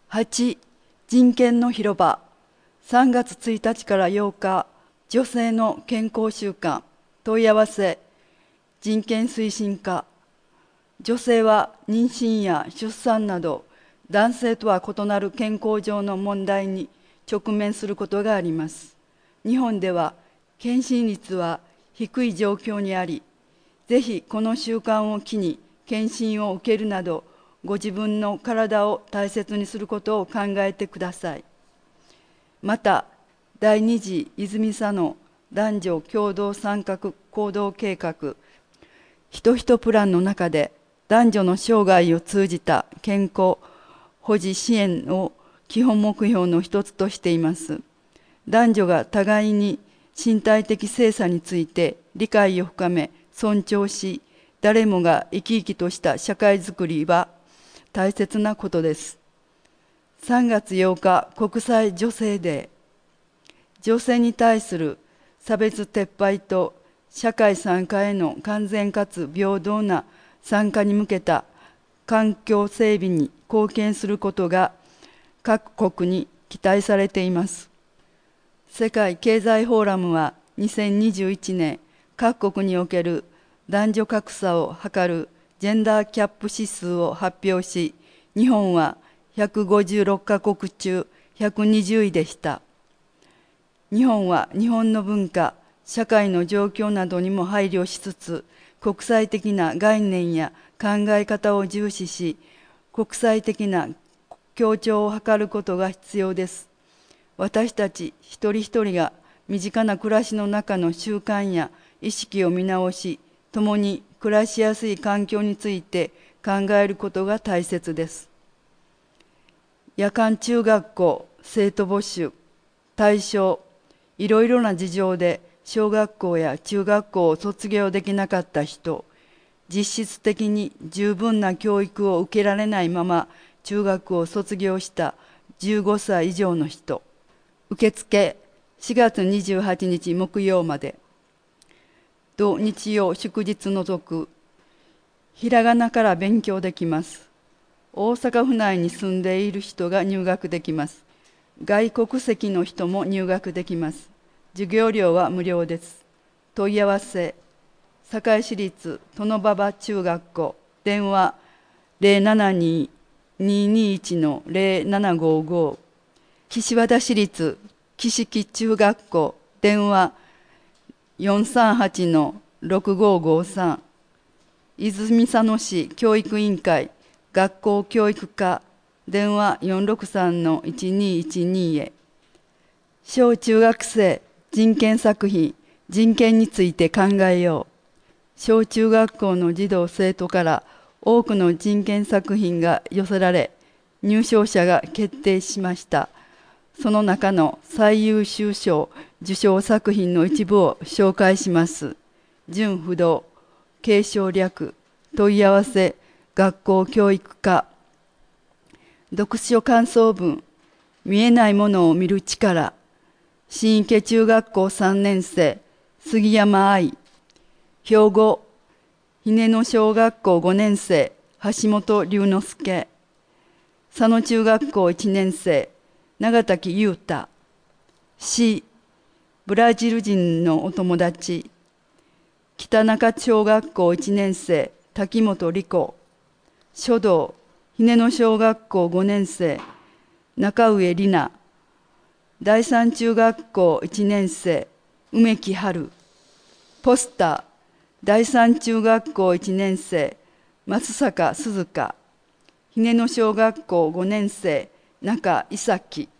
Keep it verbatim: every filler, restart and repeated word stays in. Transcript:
はち. 人権の広場。さんがつついたちからようか、女性の健康習慣問い合わせ。人権推進課。女性は妊娠や出産など男性とは異なる健康上の問題に直面することがあります。日本では検診率は低い状況にあり、ぜひこの習慣を機に検診を受けるなど、ご自分の体を大切にすることを考えてください。また、第二次泉佐野男女共同参画行動計画ひとひとプランの中で、男女の生涯を通じた健康保持支援を基本目標の一つとしています。男女が互いに身体的性差について理解を深め尊重し、誰もが生き生きとした社会づくりは大切なことです。さんがつようか国際女性デー。女性に対する差別撤廃と社会参加への完全かつ平等な参加に向けた環境整備に貢献することが各国に期待されています。世界経済フォーラムはにせんにじゅういちねん各国における男女格差を測るジェンダーキャップ指数を発表し、日本はひゃくごじゅうろっかこくちゅうひゃくにじゅういでした。日本は日本の文化、社会の状況などにも配慮しつつ、国際的な概念や考え方を重視し、国際的な協調を図ることが必要です。私たち一人一人が身近な暮らしの中の習慣や意識を見直し、共に暮らしやすい環境について考えることが大切です。夜間中学校生徒募集対象、いろいろな事情で小学校や中学校を卒業できなかった人、実質的に十分な教育を受けられないまま中学を卒業したじゅうごさい以上の人。受付しがつにじゅうはちにち木曜まで。土日曜祝日除く。ひらがなから勉強できます。大阪府内に住んでいる人が入学できます。外国籍の人も入学できます。授業料は無料です。問い合わせ、堺市立殿馬場中学校、電話 ゼロななにーにーにーいちのゼロななごご、岸和田市立岸木中学校、電話 よんさんはちのろくごごさん、泉佐野市教育委員会学校教育課、電話 よんろくさんのいちにーいちにー へ。小中学生人権作品、人権について考えよう。小中学校の児童生徒から多くの人権作品が寄せられ、入賞者が決定しました。その中の最優秀賞受賞作品の一部を紹介します。準不動、継承略、問い合わせ、学校教育課。読書感想文、見えないものを見る力。新池中学校さんねんせい、杉山愛。兵庫、ひねの小学校ごねんせい、橋本龍之介。佐野中学校いちねんせい、永滝優太。C、ブラジル人のお友達。北中小学校いちねんせい、滝本理子。書道、ひねの小学校ごねんせい、中上里奈。第三中学校いちねんせい、梅木春。ポスター、第三中学校いちねんせい、松坂鈴香。ひねの小学校ごねんせい、中伊崎。